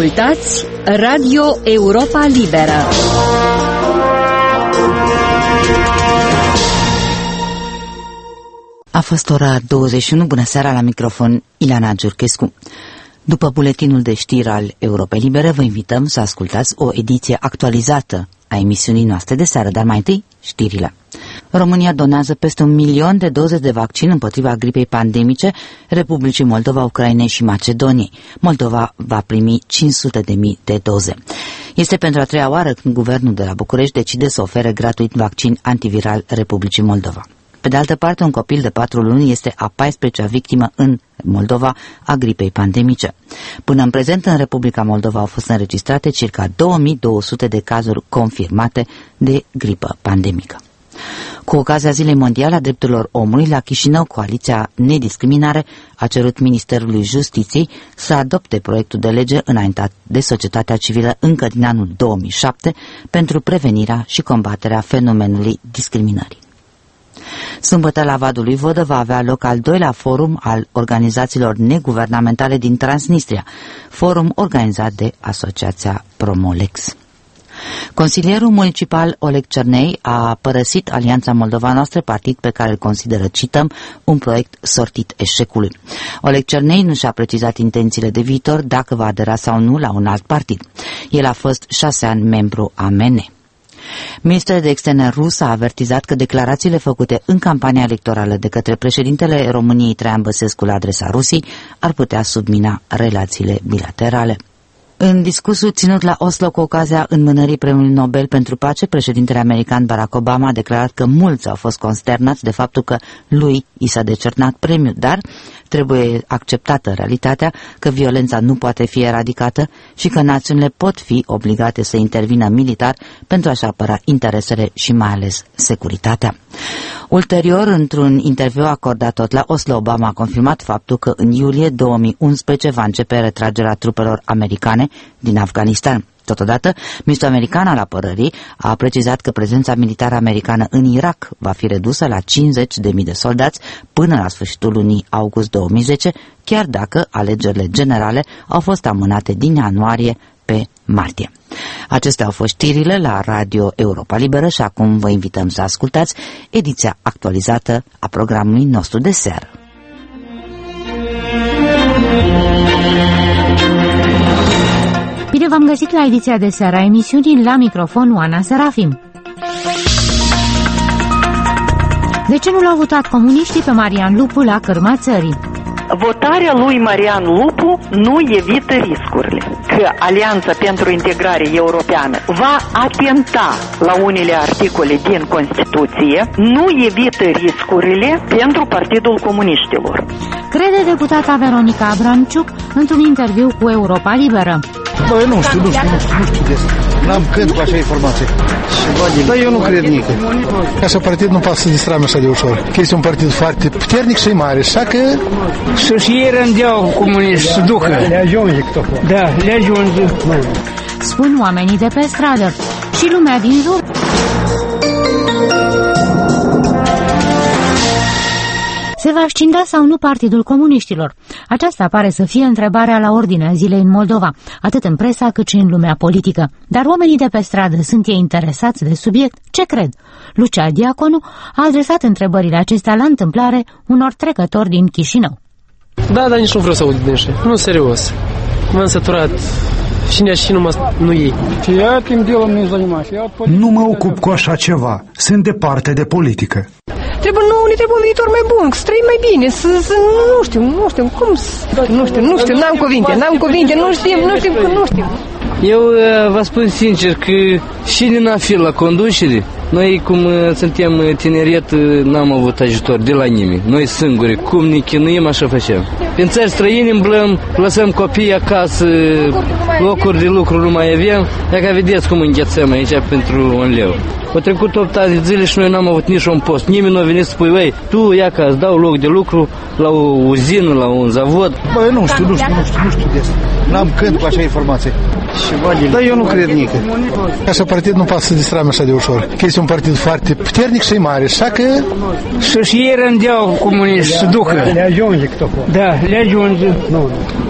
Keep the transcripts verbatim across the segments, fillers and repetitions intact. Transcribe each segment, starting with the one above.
Ascultați Radio Europa Liberă. A fost ora douăzeci și unu. Bună seara, la microfon Ileana Giurchescu. După buletinul de știri al Europei Libere, vă invităm să ascultați o ediție actualizată a emisiunii noastre de seară, dar mai întâi știrile. România donează peste un milion de doze de vaccin împotriva gripei pandemice Republicii Moldova, Ucrainei și Macedoniei. Moldova va primi cinci sute de mii de doze. Este pentru a treia oară când guvernul de la București decide să ofere gratuit vaccin antiviral Republicii Moldova. Pe de altă parte, un copil de patru luni este a paisprezecea victimă în Moldova a gripei pandemice. Până în prezent, în Republica Moldova au fost înregistrate circa două mii două sute de cazuri confirmate de gripă pandemică. Cu ocazia Zilei Mondiale a Drepturilor Omului, la Chișinău, Coaliția Nediscriminare a cerut Ministerului Justiției să adopte proiectul de lege înaintat de societatea civilă încă din anul două mii șapte pentru prevenirea și combaterea fenomenului discriminării. Sâmbătă la Vadul Vodă va avea loc al doilea forum al organizațiilor neguvernamentale din Transnistria, forum organizat de Asociația Promolex. Consilierul municipal Oleg Cernei a părăsit Alianța Moldova Noastră, partid pe care îl consideră, cităm, un proiect sortit eșecului. Oleg Cernei nu și-a precizat intențiile de viitor, dacă va adera sau nu la un alt partid. El a fost șase ani membru a M N. Ministrul de Externe rus a avertizat că declarațiile făcute în campania electorală de către președintele României Traian Băsescu la adresa Rusiei ar putea submina relațiile bilaterale. În discursul ținut la Oslo cu ocazia înmânării Premiului Nobel pentru Pace, președintele american Barack Obama a declarat că mulți au fost consternați de faptul că lui i s-a decernat premiul, dar trebuie acceptată realitatea că violența nu poate fi eradicată și că națiunile pot fi obligate să intervină militar pentru a-și apăra interesele și mai ales securitatea. Ulterior, într-un interviu acordat tot la Oslo, Obama a confirmat faptul că în iulie două mii unsprezece va începe retragerea trupelor americane din Afganistan. Totodată, ministrul american al apărării a precizat că prezența militară americană în Irak va fi redusă la cincizeci de mii de soldați până la sfârșitul lunii august două mii zece, chiar dacă alegerile generale au fost amânate din ianuarie pe martie. Acestea au fost știrile la Radio Europa Liberă și acum vă invităm să ascultați ediția actualizată a programului nostru de seară. Bine v-am găsit la ediția de seară a emisiunii, la microfon Oana Serafim. De ce nu l-au votat comuniștii pe Marian Lupu la cârma țării? Votarea lui Marian Lupu nu evită riscurile, că Alianța pentru Integrare Europeană va atenta la unele articole din Constituție, nu evită riscurile pentru Partidul Comuniștilor. Crede deputata Veronica Abramciuc într-un interviu cu Europa Liberă. Băi, nu știu, nu știu, nu știu, nu știu des. N-am când cu așa informație. Dar eu nu cred nică. Așa partid nu poate să distrame așa de ușor. Că este un partid foarte puternic și mare, așa că... Și ei rândeau comuniști să ducă. Le ajunge tot. Da, le ajunge. Spun oamenii de pe stradă și lumea din jur. Se va scinda sau nu Partidul Comuniștilor? Aceasta pare să fie întrebarea la ordinea zilei în Moldova, atât în presa cât și în lumea politică. Dar oamenii de pe stradă, sunt ei interesați de subiect? Ce cred? Lucia Diaconu a adresat întrebările acestea la întâmplare unor trecători din Chișinău. Da, dar nici nu vreau să aud din așa. Nu, serios. M-am săturat. Cine și numai nu ei. Nu mă ocup cu așa ceva. Sunt departe de politică. Trebuie nouă, ne trebuie un viitor mai bun, să trăim mai bine, să, să nu știu, nu știu, cum să, nu știu, nu știu, n-am cuvinte, n-am cuvinte, nu știm, nu știm, nu știm. Eu vă spun sincer că și din a fi la conducere, noi cum suntem tineret n-am avut ajutor de la nimeni. Noi singuri, cum ne chinuim, așa facem. În țări străini îmblăm, lăsăm copiii acasă, locuri de lucru nu mai avem. Dacă vedeți cum înghețăm aici pentru un leu. Au trecut opt ani de zile și noi n-am avut nici un post. Nimeni nu a venit să spui, băi, tu ia ca îți dau loc de lucru la o uzină, la un zavod. Băi, nu știu, nu știu, nu știu, nu știu des. N-am când cu așa informație. Dar eu nu cred nică. Așa partid nu poate să distrame așa de ușor. Că este un partid foarte puternic și mare, așa că... Și ei rândeau comuniști să ducă. Le ajunge tot. Da, le ajunge.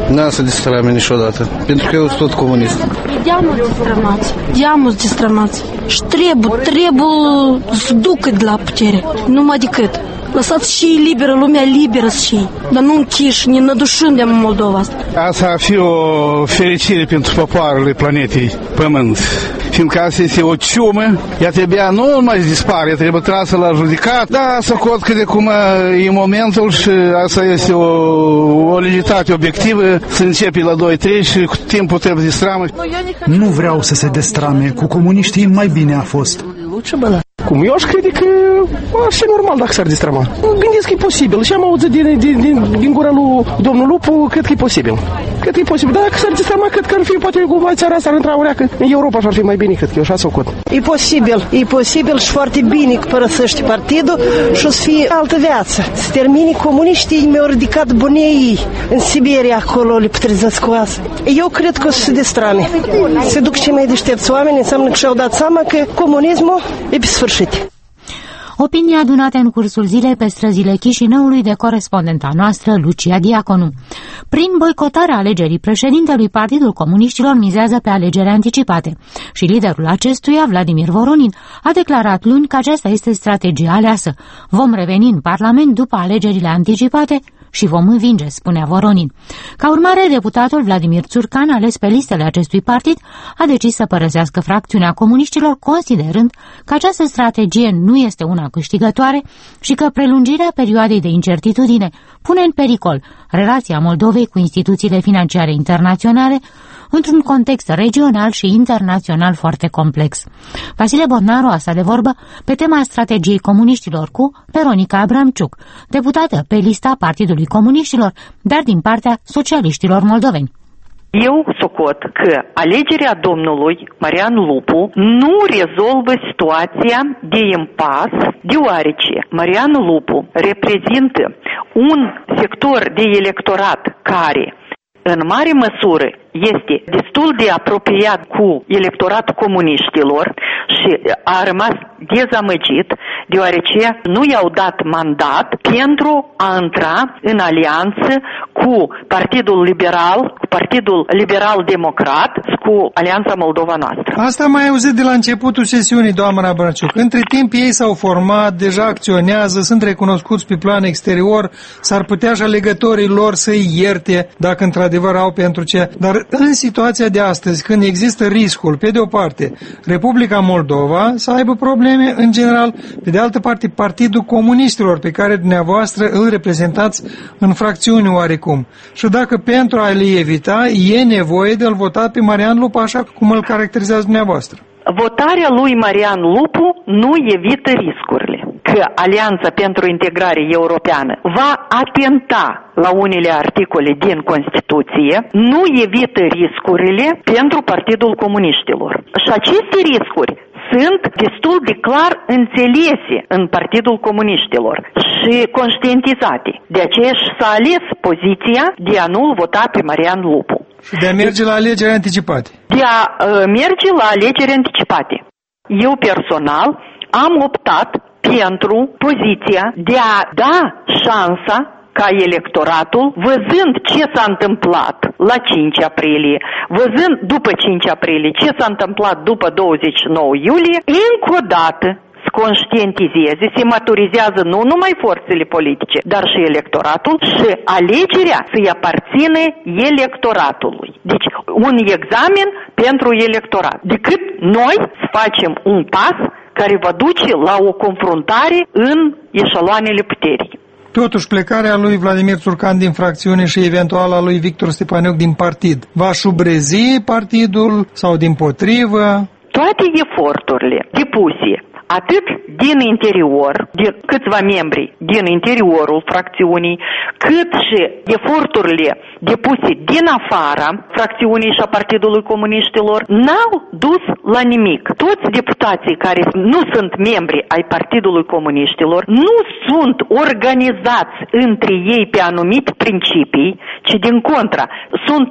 N-am să distrame niciodată, pentru că eu sunt tot comunist. Deamul distramați, deamul distramați. Și trebuie, trebuie să ducă de la putere, numai decât. Lăsați și liberă, lumea liberă și dar nu închiși, ne nădușim de Moldova asta. Asta ar fi o fericire pentru popoarele planetei Pământ, fiindcă asta este o ciumă, ea trebuia nu mai să dispare, ea trebuie trasă la judecat, da, să cot că de cum e momentul și asta este o, o legitate obiectivă, să începe la doi trei și cu timpul trebuie distramă. Nu vreau să se destrame, cu comuniștii mai bine a fost. Cum? Eu aș crede că ar fi normal dacă s-ar distrama. Gândesc că e posibil. Și am auzit din, din, din, din gura lui domnul Lupu, cred că e posibil. Cred că e posibil. Dar dacă s-ar distrama, cred că ar fi, poate cumva țara asta ar intra ureacă. În Europa și ar fi mai bine, cred că eu așa s-o cot. E posibil, e posibil și foarte bine că părăsești partidul și o să fie altă viață. Să termine comuniștii, mi-au ridicat bunei în Siberia, acolo le putrezesc cu asta. Eu cred că o să se distrame. Se duc cei mai deștepți oameni, înseamnă că și-au dat seama că comunismul e pe sfârșit. Opinii adunate în cursul zilei pe străzile Chișinăului de corespondenta noastră, Lucia Diaconu. Prin boicotarea alegerii președintelui, Partidul Comuniștilor mizează pe alegeri anticipate și liderul acestuia, Vladimir Voronin, a declarat luni că aceasta este strategia aleasă. Vom reveni în Parlament după alegerile anticipate și vom învinge, spunea Voronin. Ca urmare, deputatul Vladimir Țurcan, ales pe listele acestui partid, a decis să părăsească fracțiunea comuniștilor, considerând că această strategie nu este una câștigătoare și că prelungirea perioadei de incertitudine pune în pericol relația Moldovei cu instituțiile financiare internaționale într-un context regional și internațional foarte complex. Vasile Bornaru a stat de vorbă pe tema strategiei comuniștilor cu Veronica Abramciuc, deputată pe lista Partidului Comuniștilor, dar din partea socialiștilor moldoveni. Eu socot că alegerea domnului Marian Lupu nu rezolvă situația de impas, deoarece Marian Lupu reprezintă un sector de electorat care în mare măsură este destul de apropiat cu electoratul comuniștilor și a rămas dezamăgit, deoarece nu i-au dat mandat pentru a intra în alianță cu Partidul Liberal, cu Partidul Liberal-Democrat, cu Alianța Moldova Noastră. Asta am mai auzit de la începutul sesiunii, doamna Brăciuc. Între timp ei s-au format, deja acționează, sunt recunoscuți pe plan exterior, s-ar putea și alegătorii lor să-i ierte dacă într-adevăr au pentru ce. Dar în situația de astăzi, când există riscul, pe de o parte, Republica Moldova să aibă probleme în general, pe de altă parte, Partidul Comuniștilor, pe care dumneavoastră îl reprezentați în fracțiuni oarecum. Și dacă pentru a le evita, e nevoie de a-l vota pe Marian Lupu, așa cum îl caracterizează dumneavoastră. Votarea lui Marian Lupu nu evită riscurile. Că Alianța pentru Integrare Europeană va atenta la unele articole din Constituție, nu evită riscurile pentru Partidul Comuniștilor. Și aceste riscuri sunt destul de clar înțelese în Partidul Comuniștilor și conștientizate. De aceea s-a ales poziția de a nu-l vota pe Marian Lupu. Și de a merge la alegeri anticipate. De a uh, merge la alegeri anticipate. Eu personal am optat pentru poziția de a da șansa ca electoratul, văzând ce s-a întâmplat la cinci aprilie, văzând după cinci aprilie ce s-a întâmplat după douăzeci și nouă iulie, încă o dată să conștientizeze, se maturizează nu numai forțele politice, dar și electoratul și alegerea să-i aparține electoratului. Deci un examen pentru electorat. Decât noi să facem un pas care va duce la o confruntare în eșaloanele puterii. Totuși, plecarea lui Vladimir Țurcan din fracțiune și eventual a lui Victor Stepanioc din partid va șubrezi partidul sau dimpotrivă? Toate eforturile depuse atât din interior, din câțiva membri din interiorul fracțiunii, cât și eforturile depuse din afara fracțiunii și a Partidului Comuniștilor, n-au dus la nimic. Toți deputații care nu sunt membri ai Partidului Comuniștilor nu sunt organizați între ei pe anumite principii, ci din contra sunt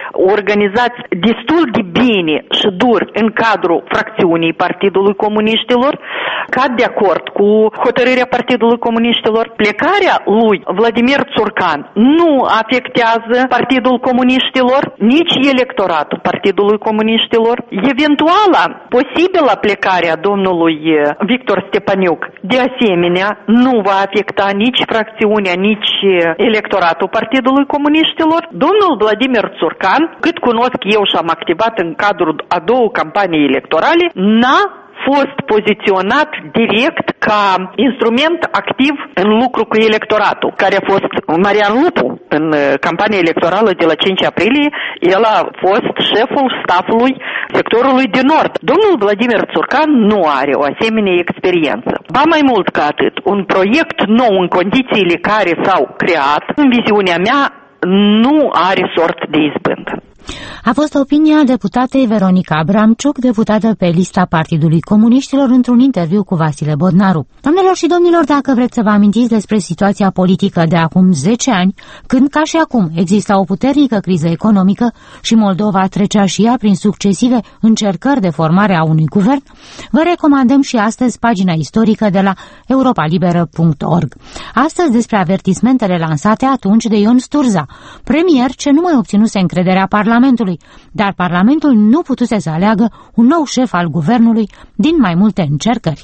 organizați destul de bine și dur în cadrul fracțiunii Partidului Comuniștilor, cad de acord cu hotărârea Partidului Comuniștilor. Plecarea lui Vladimir Țurcan nu afectează Partidul Comuniștilor, nici electoratul Partidului Comuniștilor. Eventuala, posibilă plecarea domnului Victor Stepaniuc, de asemenea, nu va afecta nici fracțiunea, nici electoratul Partidului Comuniștilor. Domnul Vladimir Țurcan, cât cunosc eu și am activat în cadrul a două campanii electorale, n-a fost poziționat direct ca instrument activ în lucru cu electoratul, care a fost Marian Lupu în campania electorală de la cinci aprilie. El a fost șeful stafului sectorului de nord. Domnul Vladimir Țurcan nu are o asemenea experiență. Ba mai mult ca atât, un proiect nou în condițiile care s-au creat, în viziunea mea, nu are sort de izbândă. A fost opinia deputatei Veronica Abramciuc, deputată pe lista Partidului Comuniștilor, într-un interviu cu Vasile Bodnaru. Doamnelor și domnilor, dacă vreți să vă amintiți despre situația politică de acum zece ani, când ca și acum exista o puternică criză economică și Moldova trecea și ea prin succesive încercări de formare a unui guvern, vă recomandăm și astăzi pagina istorică de la europa liberă punct org. Astăzi despre avertismentele lansate atunci de Ion Sturza, premier ce nu mai obținuse încrederea Parlamentului, dar Parlamentul nu putuse să aleagă un nou șef al guvernului din mai multe încercări.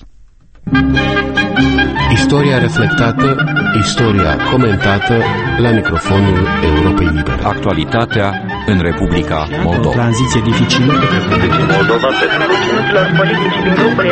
Istoria reflectată, istoria comentată la microfonul Europei Libere. Actualitatea în Republica Moldova. O tranziție dificilă. Moldova politici din grupurile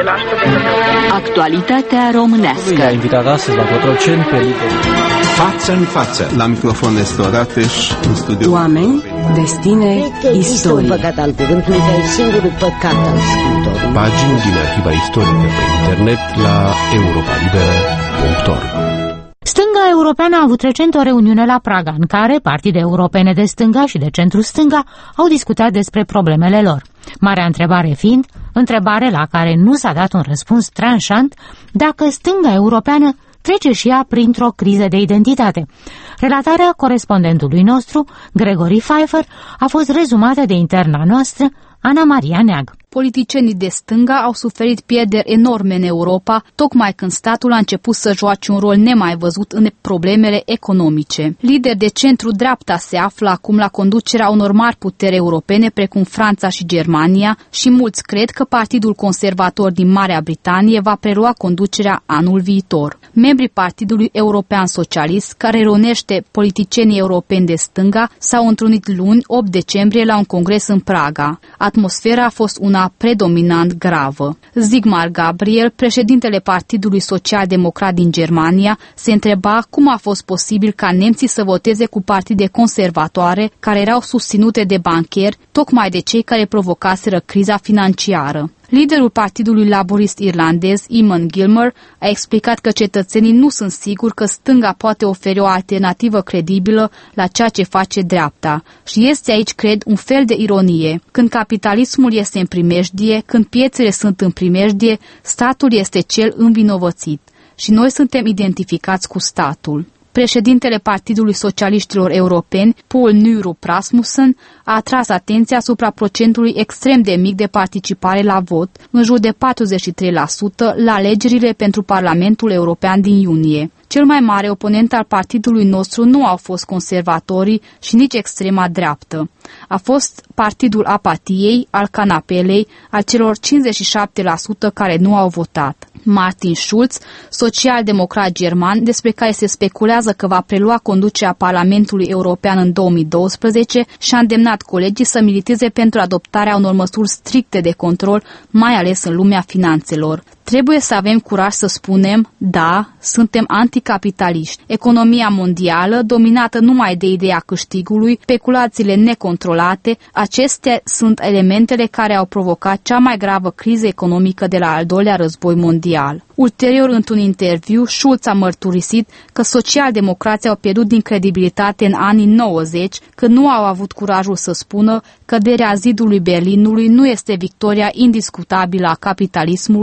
Actualitatea românească. A invitat astăzi la Cotroceni pe lideri. Față în față, la microfon este Rateș, în studio. Oameni, destine, istorie. Păcat al cuvântului, că e singurul păcat al scriitorului. Pagini din arhiva istorică pe internet la europa liberă punct org. Stânga europeană a avut recent o reuniune la Praga, în care partide europene de stânga și de centru-stânga au discutat despre problemele lor. Marea întrebare fiind, întrebare la care nu s-a dat un răspuns tranșant, dacă stânga europeană trece și ea printr-o criză de identitate. Relatarea corespondentului nostru, Gregory Pfeiffer, a fost rezumată de interna noastră, Ana Maria Neag. Politicienii de stânga au suferit pierderi enorme în Europa, tocmai când statul a început să joace un rol nemai văzut în problemele economice. Lideri de centru-dreapta se află acum la conducerea unor mari puteri europene, precum Franța și Germania, și mulți cred că Partidul Conservator din Marea Britanie va prelua conducerea anul viitor. Membrii Partidului European Socialist, care reunește politicienii europeni de stânga, s-au întrunit luni, opt decembrie, la un congres în Praga. Atmosfera a fost una predominant gravă. Sigmar Gabriel, președintele Partidului Social-Democrat din Germania, se întreba cum a fost posibil ca nemții să voteze cu partide conservatoare care erau susținute de bancheri, tocmai de cei care provocaseră criza financiară. Liderul Partidului Laborist irlandez, Eamon Gilmore, a explicat că cetățenii nu sunt siguri că stânga poate oferi o alternativă credibilă la ceea ce face dreapta. Și este aici, cred, un fel de ironie. Când capitalismul este în primejdie, când piețele sunt în primejdie, statul este cel învinovățit. Și noi suntem identificați cu statul. Președintele Partidului Socialiștilor Europeni, Poul Nyrup Rasmussen, a atras atenția asupra procentului extrem de mic de participare la vot, în jur de patruzeci și trei la sută, la alegerile pentru Parlamentul European din iunie. Cel mai mare oponent al partidului nostru nu au fost conservatorii și nici extrema dreaptă. A fost Partidul Apatiei, al Canapelei, al celor cincizeci și șapte la sută care nu au votat. Martin Schulz, social-democrat german, despre care se speculează că va prelua conducerea Parlamentului European în două mii douăsprezece, și-a îndemnat colegii să militeze pentru adoptarea unor măsuri stricte de control, mai ales în lumea finanțelor. Trebuie să avem curaj să spunem, da, suntem anticapitaliști. Economia mondială, dominată numai de ideea câștigului, speculațiile necontrolate, acestea sunt elementele care au provocat cea mai gravă criză economică de la al doilea război mondial. Ulterior, într-un interviu, Schulz a mărturisit că socialdemocrații au pierdut din credibilitate în anii nouăzeci, că nu au avut curajul să spună că căderea zidului Berlinului nu este victoria indiscutabilă a capitalismului,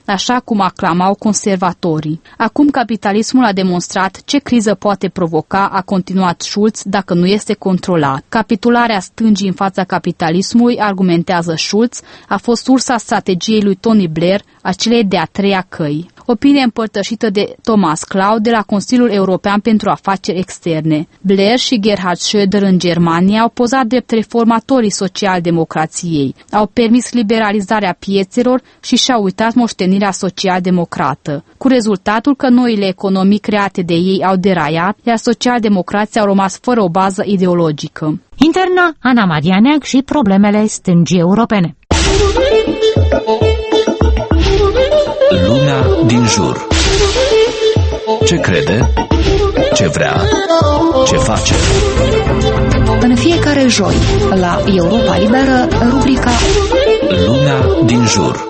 așa cum aclamau conservatorii. Acum capitalismul a demonstrat ce criză poate provoca, a continuat Schulz, dacă nu este controlat. Capitularea stângii în fața capitalismului, argumentează Schulz, a fost sursa strategiei lui Tony Blair, a celei de-a treia căi. Opinie împărtășită de Thomas Klaus de la Consiliul European pentru Afaceri Externe. Blair și Gerhard Schröder în Germania au pozat drept reformatorii social-democrației, au permis liberalizarea piețelor și și-au uitat moștenirea social-democrată, cu rezultatul că noile economii create de ei au deraiat, iar social-democrații au rămas fără o bază ideologică. Interna Ana Maria Neag și problemele stângii europene. Lumea din jur. Ce crede? Ce vrea? Ce face? În fiecare joi, la Europa Liberă, rubrica Lumea din jur.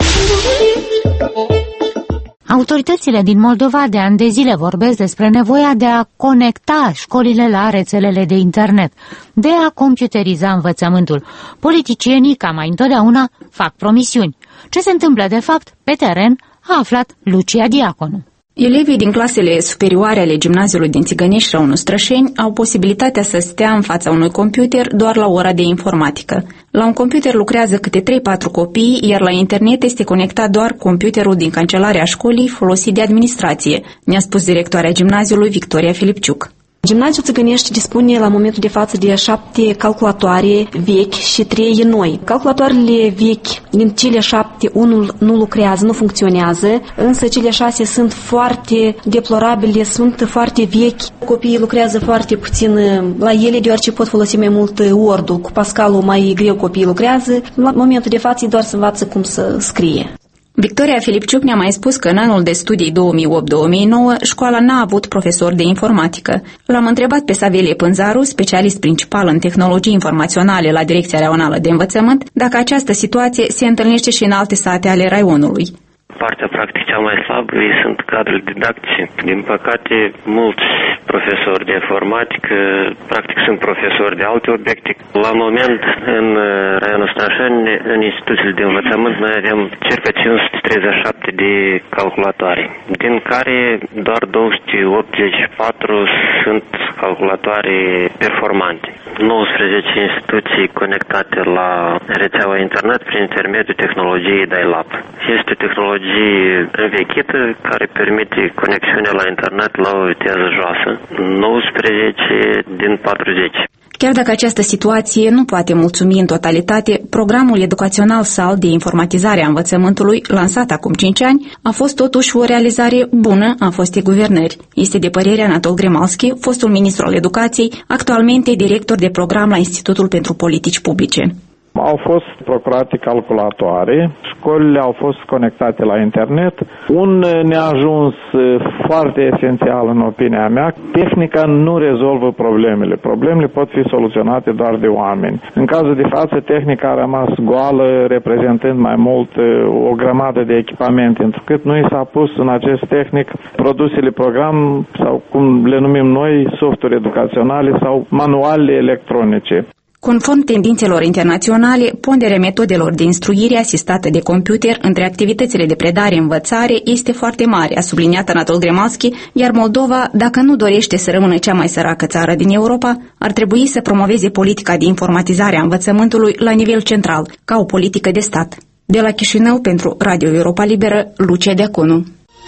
Autoritățile din Moldova de ani de zile vorbesc despre nevoia de a conecta școlile la rețelele de internet, de a computeriza învățământul. Politicienii, ca mai întotdeauna, fac promisiuni. Ce se întâmplă de fapt pe teren a aflat Lucia Diaconu. Elevii din clasele superioare ale gimnaziului din Țigănești sau Năstrășeni au posibilitatea să stea în fața unui computer doar la ora de informatică. La un computer lucrează câte trei patru copii, iar la internet este conectat doar computerul din cancelarea școlii folosit de administrație, ne-a spus directoarea gimnaziului Victoria Filipciuc. Gimnaziul Țigănești dispune la momentul de față de șapte calculatoare vechi și trei noi. Calculatoarele vechi, din cele șapte, unul nu lucrează, nu funcționează, însă cele șase sunt foarte deplorabile, sunt foarte vechi. Copiii lucrează foarte puțin la ele, deoarece pot folosi mai mult Word-ul. Cu Pascal-ul mai greu copiii lucrează. La momentul de față doar să învață cum să scrie. Victoria Filipciuc ne-a mai spus că în anul de studii două mii opt două mii nouă școala n-a avut profesor de informatică. L-am întrebat pe Savelie Pânzaru, specialist principal în tehnologii informaționale la Direcția Raională de Învățământ, dacă această situație se întâlnește și în alte sate ale raionului. Partea practic cea mai slabă ei sunt cadrele didactice. Din păcate, mulți profesori de informatică practic sunt profesori de alte obiecte. La moment, în raionul Strășeni, în instituțiile de învățământ, noi avem circa cinci sute treizeci și șapte de calculatoare, din care doar două sute optzeci și patru sunt calculatoare performante. nouăsprezece instituții conectate la rețeaua internet prin intermediul tehnologiei dial-up. Este o tehnologie învechită care permite conexiunea la internet la o viteză joasă, nouăsprezece din patruzeci. Chiar dacă această situație nu poate mulțumi în totalitate, programul educațional S A L de informatizare a învățământului, lansat acum cinci ani, a fost totuși o realizare bună a fostei guvernări. Este de părere Anatol Gremalski, fostul ministru al educației, actualmente director de program la Institutul pentru Politici Publice. Au fost procurate calculatoare, școlile au fost conectate la internet. Un neajuns foarte esențial în opinia mea, tehnica nu rezolvă problemele. Problemele pot fi soluționate doar de oameni. În cazul de față, tehnica a rămas goală, reprezentând mai mult o grămadă de echipamente, întrucât nu i s-a pus în acest tehnic produsele program sau cum le numim noi, softuri educaționale sau manuale electronice. Conform tendințelor internaționale, ponderea metodelor de instruire asistată de computer între activitățile de predare-învățare este foarte mare, a subliniat Anatol Gremalski, iar Moldova, dacă nu dorește să rămână cea mai săracă țară din Europa, ar trebui să promoveze politica de informatizare a învățământului la nivel central, ca o politică de stat. De la Chișinău, pentru Radio Europa Liberă, Lucia Diaconu.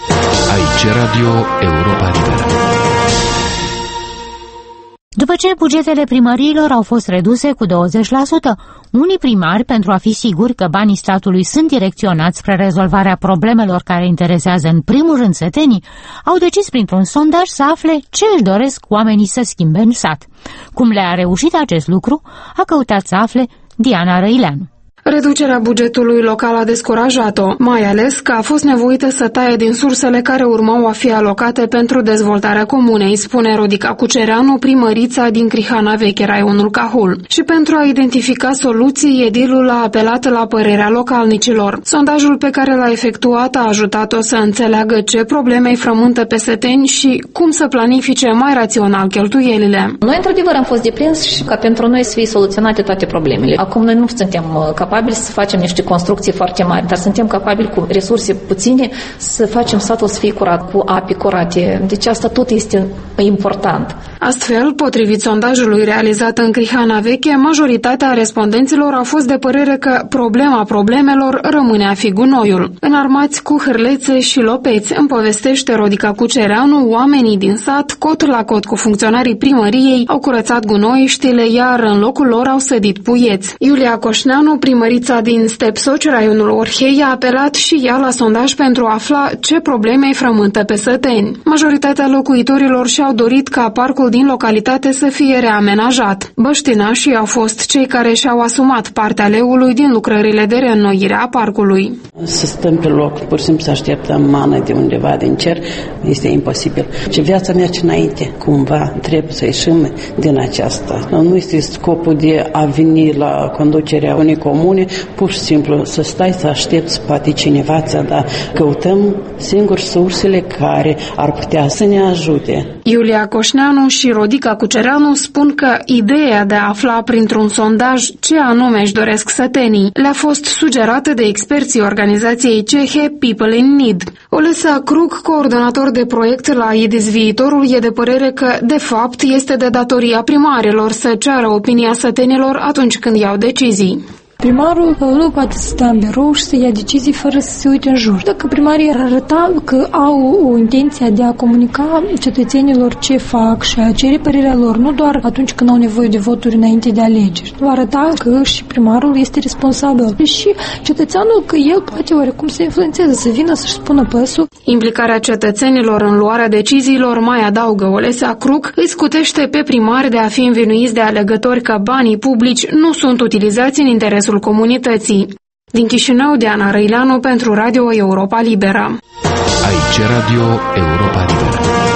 Aici Radio Europa Liberă. După ce bugetele primăriilor au fost reduse cu douăzeci la sută, unii primari, pentru a fi siguri că banii statului sunt direcționați spre rezolvarea problemelor care interesează în primul rând sătenii, au decis printr-un sondaj să afle ce își doresc oamenii să schimbe în sat. Cum le-a reușit acest lucru, a căutat să afle Diana Răileanu. Reducerea bugetului local a descurajat-o, mai ales că a fost nevoită să taie din sursele care urmau a fi alocate pentru dezvoltarea comunei, spune Rodica Cucereanu, primărița din Crihana Veche, raionul Cahul. Și pentru a identifica soluții, edilul a apelat la părerea localnicilor. Sondajul pe care l-a efectuat a ajutat-o să înțeleagă ce probleme îi frământă pe săteni și cum să planifice mai rațional cheltuielile. Noi, într-adevăr, am fost deprins și ca pentru noi să fie soluționate toate problemele. Acum noi nu suntem ca capabili să facem niște construcții foarte mari, dar suntem capabili cu resurse puține să facem satul să fie curat, cu ape curate. Deci asta tot este important. Astfel, potrivit sondajului realizat în Crihana Veche, majoritatea respondenților au fost de părere că problema problemelor rămâne a fi gunoiul. Înarmați cu hârlețe și lopeți, îmi povestește Rodica Cucereanu, oamenii din sat, cot la cot cu funcționarii primăriei, au curățat gunoiștile, iar în locul lor au sădit puieți. Iulia Coșneanu, primărița din Stepsoci, raionul Orhei, a apelat și ea la sondaj pentru a afla ce probleme îi frământă pe săteni. Majoritatea locuitorilor și-au dorit ca parcul din localitate să fie reamenajat. Băștinașii au fost cei care și-au asumat partea leului din lucrările de reînnoire a parcului. Să stăm pe loc, pur și simplu să așteptăm mană de undeva din cer, este imposibil. Și viața merge înainte, cumva, trebuie să ieșim din aceasta. Nu este scopul de a veni la conducerea unei comune, pur și simplu să stai să aștepți, poate cineva ți-a dat. Căutăm singur sursele care ar putea să ne ajute. Iulia Coșneanu și Rodica Cucereanu spun că ideea de a afla printr-un sondaj ce anume își doresc sătenii le-a fost sugerată de experții organizației cehe People in Need. Olesa Krug, coordonator de proiect la I D I S Viitorul, e de părere că, de fapt, este de datoria primarilor să ceară opinia sătenilor atunci când iau decizii. Primarul nu poate să stea în birou și să ia decizii fără să se uite în jur. Dacă primarii ar arăta că au o intenție de a comunica cetățenilor ce fac și a cere părerea lor, nu doar atunci când au nevoie de voturi înainte de alegeri, va arăta că și primarul este responsabil și cetățeanul că el poate oarecum să influențeze, să vină să-și spună păsul. Implicarea cetățenilor în luarea deciziilor, mai adaugă Olesa Cruc, îi scutește pe primari de a fi învinuiți de alegători că banii publici nu sunt utilizați în interesul comunității. Din Chișinău, Diana Răileanu pentru Radio Europa Liberă. Aici Radio Europa Liberă.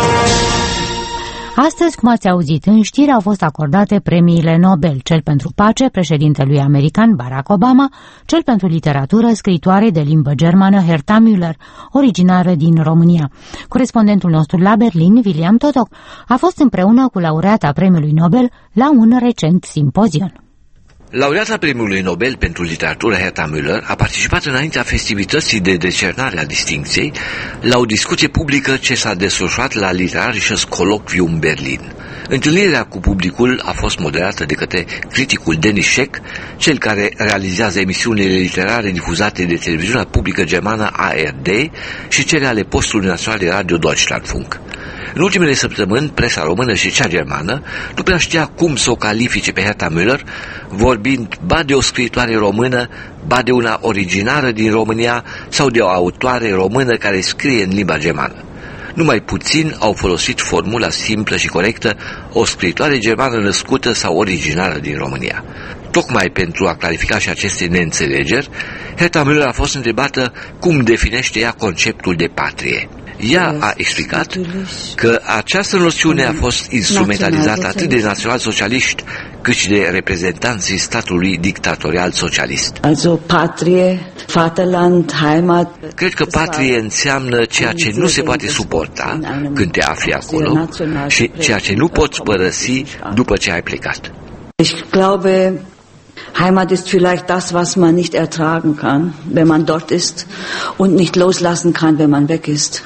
Astăzi, cum ați auzit în știri, au fost acordate premiile Nobel, cel pentru pace, președintelui american Barack Obama, cel pentru literatură, scriitoare de limbă germană Herta Müller, originară din România. Corespondentul nostru la Berlin, William Totoc, a fost împreună cu laureata premiului Nobel la un recent simpozion. Laureata premiului Nobel pentru literatură Herta Müller a participat înaintea festivității de decernare a distincției la o discuție publică ce s-a desfășurat la Literarisches Colloquium în Berlin. Întâlnirea cu publicul a fost moderată de către criticul Denis Scheck, cel care realizează emisiunile literare difuzate de televiziunea publică germană A R D și cele ale postului național de radio Deutschlandfunk. În ultimele săptămâni, presa română și cea germană nu prea știa cum să o califice pe Herta Müller, vorbind ba de o scriitoare română, ba de una originară din România sau de o autoare română care scrie în limba germană. Numai puțin au folosit formula simplă și corectă, o scriitoare germană născută sau originară din România. Tocmai pentru a clarifica și aceste neînțelegeri, Herta Müller a fost întrebată cum definește ea conceptul de patrie. Ea a explicat că această noțiune a fost instrumentalizată atât de național-socialiști cât și de reprezentanții statului dictatorial socialist. Also patrie, Vaterland, Heimat. Cred că patrie înseamnă ceea ce nu se poate suporta când te afli acolo și ceea ce nu poți părăsi după ce ai plecat. Ich glaube, Heimat ist vielleicht das, was man nicht ertragen kann, wenn man dort ist und nicht loslassen kann, wenn man weg ist.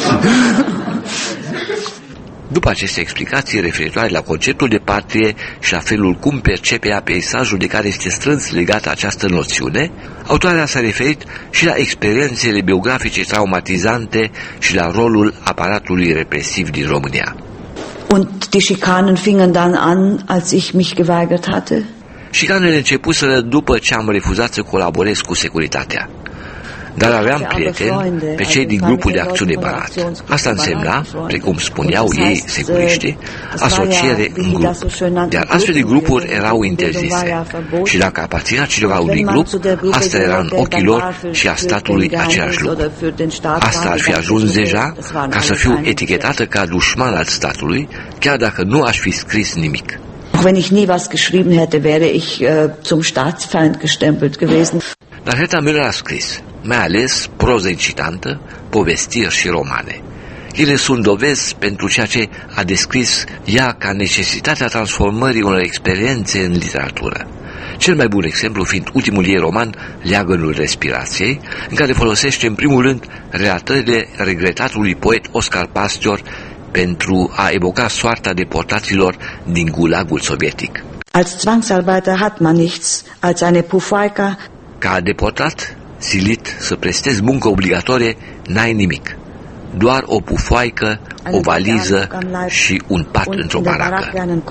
După aceste explicații referitoare la conceptul de patrie și la felul cum percepe ea peisajul de care este strâns legată această noțiune, autoarea s-a referit și la experiențele biografice traumatizante și la rolul aparatului represiv din România. Und die Schikanen fingen dann an, als ich mich geweigert hatte. Șicanele începuseră după ce am refuzat să colaborez cu securitatea. Dar aveam prieteni pe cei din grupul de acțiune Banat. Asta însemna, precum spuneau ei securiști, asociere în grup. Iar astfel de grupuri erau interzise. Și dacă aparținea cineva unui grup, asta era în ochii lor și a statului același lucru. Asta ar fi ajuns deja ca să fiu etichetată ca dușman al statului, chiar dacă nu aș fi scris nimic. Auch wenn ich nie was geschrieben hätte, wäre ich uh, zum Staatsfeind gestempelt gewesen. Dar Herta Müller a scris, mai ales proză incitantă, povestiri și romane. Ele sunt dovezi pentru ceea ce a descris ea ca necesitatea transformării unor experiențe în literatură. cel mai bun exemplu fiind ultimul ei roman, Leagănul respirației, în care folosește în primul rând relatările regretatului poet Oscar Pastior pentru a evoca soarta deportaților din gulagul sovietic. Als Zwangsarbeiter hat man nichts als eine Pufoica. Ca deportat, silit să prestezi muncă obligatorie, n-ai nimic. Doar o pufoaică, o valiză și un pat într-o baracă.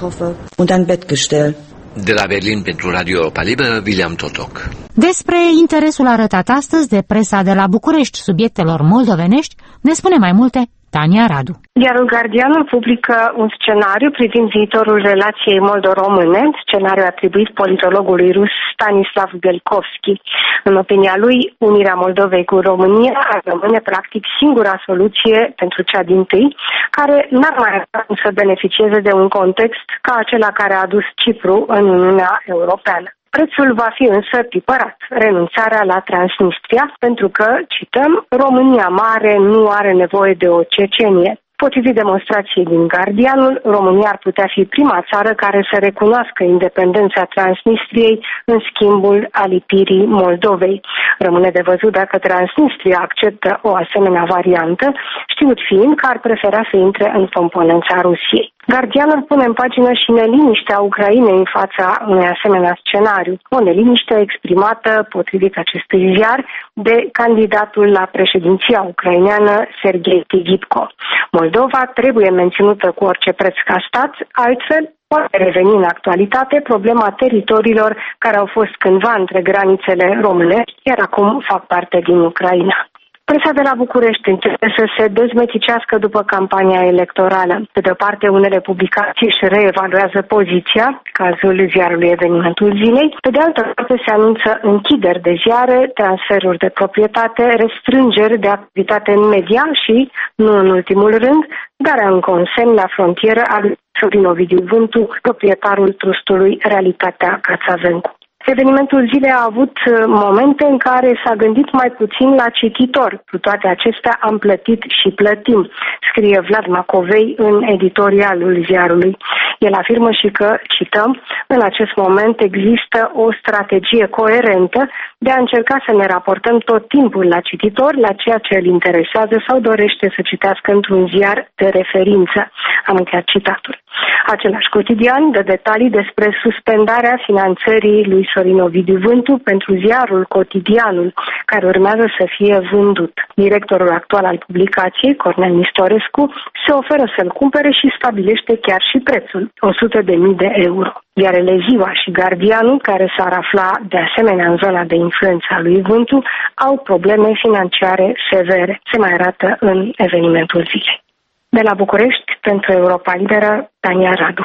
De la Berlin pentru Radio Europa Liberă, William Totoc. Despre interesul arătat astăzi de presa de la București subiectelor moldovenești ne spune mai multe Tania Radu. Iar Guardianul publică un scenariu privind viitorul relației moldo-române, scenariu atribuit politologului rus Stanislav Belkovski. În opinia lui, unirea Moldovei cu România ar rămâne practic singura soluție pentru cea dintâi, care n-ar mai avea să beneficieze de un context ca acela care a adus Cipru în Uniunea Europeană. Prețul va fi însă tipărat, renunțarea la Transnistria, pentru că, cităm, România mare nu are nevoie de o Cecenie. Potrivit demonstrației din Guardianul, România ar putea fi prima țară care să recunoască independența Transnistriei în schimbul alipirii Moldovei. Rămâne de văzut dacă Transnistria acceptă o asemenea variantă, știut fiind că ar prefera să intre în componența Rusiei. Guardianul pune în pagină și neliniștea Ucrainei în fața unui asemenea scenariu. O neliniște exprimată, potrivit acestui ziar, de candidatul la președinția ucraineană Serghei Tigipko. Moldova trebuie menținută cu orice preț ca stat, altfel poate reveni în actualitate problema teritoriilor care au fost cândva între granițele românești, iar acum fac parte din Ucraina. Presa de la București începe să se dezmeticească după campania electorală. Pe de o parte, unele publicații își reevaluează poziția, cazul ziarului Evenimentul Zilei. Pe de altă parte, se anunță închideri de ziare, transferuri de proprietate, restrângeri de activitate în media și, nu în ultimul rând, darea în consemn la frontieră al Sorin Ovidiu Vântu, proprietarul trustului Realitatea Cațavencu. Evenimentul zilei a avut momente în care s-a gândit mai puțin la cititor. Cu toate acestea am plătit și plătim, scrie Vlad Macovei în editorialul ziarului. El afirmă și că, cităm, în acest moment există o strategie coerentă de a încerca să ne raportăm tot timpul la cititor, la ceea ce îl interesează sau dorește să citească într-un ziar de referință. Am încheiat citatul. Același cotidian dă detalii despre suspendarea finanțării lui Sorin Ovidiu Vântu pentru ziarul Cotidianul, care urmează să fie vândut. Directorul actual al publicației, Cornel Nistorescu, se oferă să-l cumpere și stabilește chiar și prețul, o sută de mii de euro. Iarele Ziua și Guardianul, care s-ar afla de asemenea în zona de influență a lui Vântu, au probleme financiare severe. Se mai arată în Evenimentul zilei. De la București, pentru Europa Liberă, Tania Radu.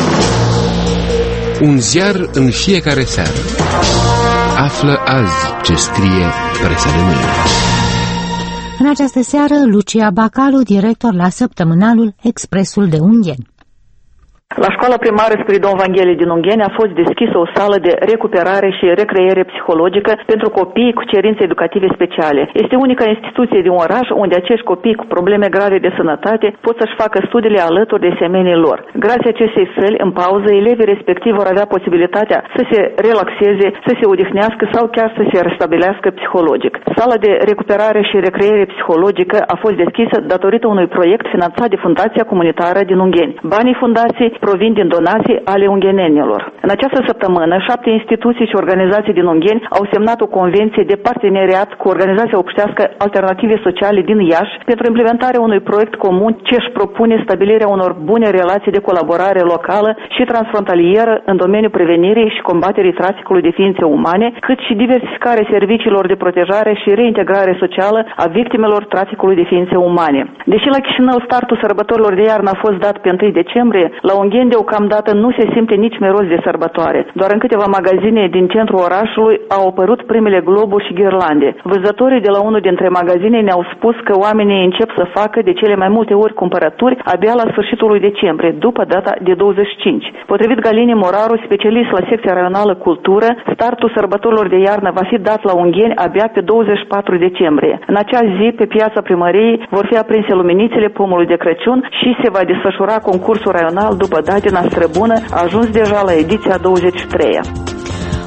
Un ziar în fiecare seară. Află azi ce scrie presa de mâine. În această seară, Lucia Bacalu, director la săptămânalul Expresul de Ungheni. La școala primară Spiridon Vanghelie din Ungheni a fost deschisă o sală de recuperare și recreere psihologică pentru copii cu cerințe educative speciale. Este unica instituție din oraș unde acești copii cu probleme grave de sănătate pot să-și facă studiile alături de semenii lor. Grație acestei săli, în pauză, elevii respectiv vor avea posibilitatea să se relaxeze, să se odihnească sau chiar să se restabilească psihologic. Sala de recuperare și recreere psihologică a fost deschisă datorită unui proiect finanțat de Fundația Comunitară din Ungheni. Banii fundației provin din donații ale unghenenilor. În această săptămână, șapte instituții și organizații din Ungheni au semnat o convenție de parteneriat cu Organizația Obștească Alternative Sociale din Iași pentru implementarea unui proiect comun ce își propune stabilirea unor bune relații de colaborare locală și transfrontalieră în domeniul prevenirii și combaterii traficului de ființe umane, cât și diversificarea serviciilor de protejare și reintegrare socială a victimelor traficului de ființe umane. Deși la Chișinău startul sărbătorilor de iarnă a fost dat pe întâi decembrie, la Ungheni deocamdată nu se simte nici miros de sărbătoare. Doar în câteva magazine din centrul orașului au apărut primele globuri și ghirlande. Vânzătorii de la unul dintre magazine ne-au spus că oamenii încep să facă de cele mai multe ori cumpărături abia la sfârșitul lui decembrie, după data de douăzeci și cinci. Potrivit Galinei Moraru, specialist la secția raională cultură, startul sărbătorilor de iarnă va fi dat la Ungheni abia pe douăzeci și patru decembrie. În acea zi, pe piața primăriei, vor fi aprinse luminițele pomului de Crăciun și se va desfășura concursul raional după datina străbună, a ajuns deja la ediția douăzeci și treia.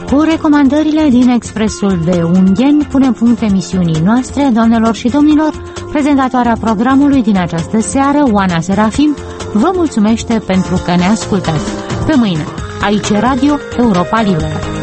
Cu recomandările din Expresul de Ungheni punem punct emisiunii noastre, doamnelor și domnilor. Prezentatoarea programului din această seară, Oana Serafim, vă mulțumește pentru că ne ascultați. Pe mâine, aici e Radio Europa Liberă.